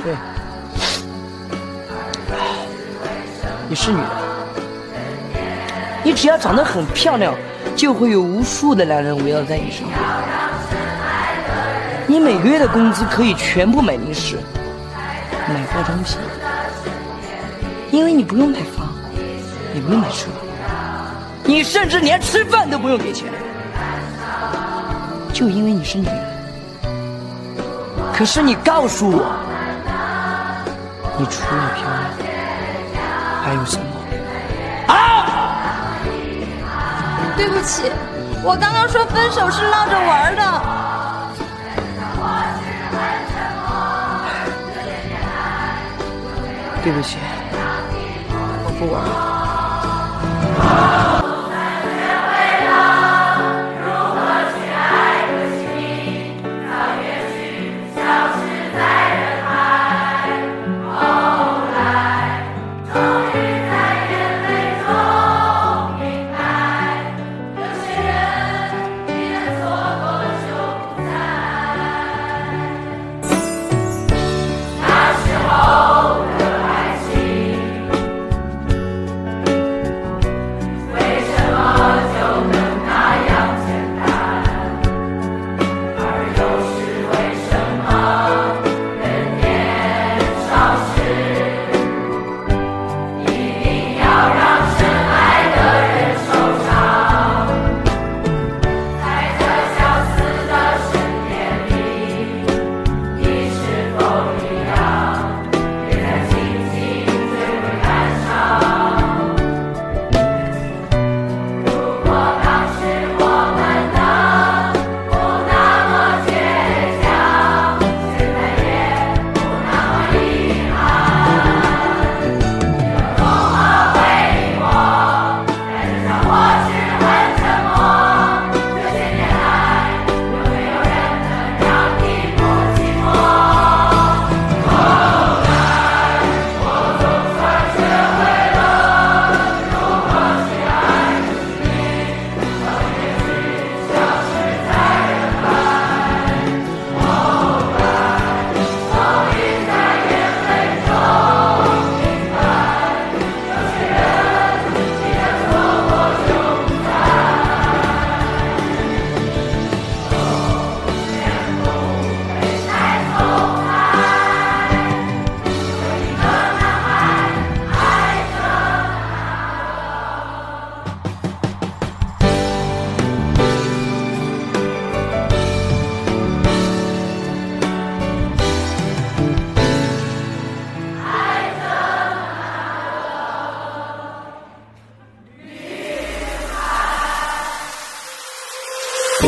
对，你是女的，你只要长得很漂亮，就会有无数的男人围绕在你身边。你每个月的工资可以全部买零食、买化妆品，因为你不用买房，你不用买车，你甚至连吃饭都不用给钱，就因为你是女人。可是你告诉我，你除了漂亮还有什么？啊！ 对不起，我刚刚说分手是闹着玩的。 对不起，我不玩了。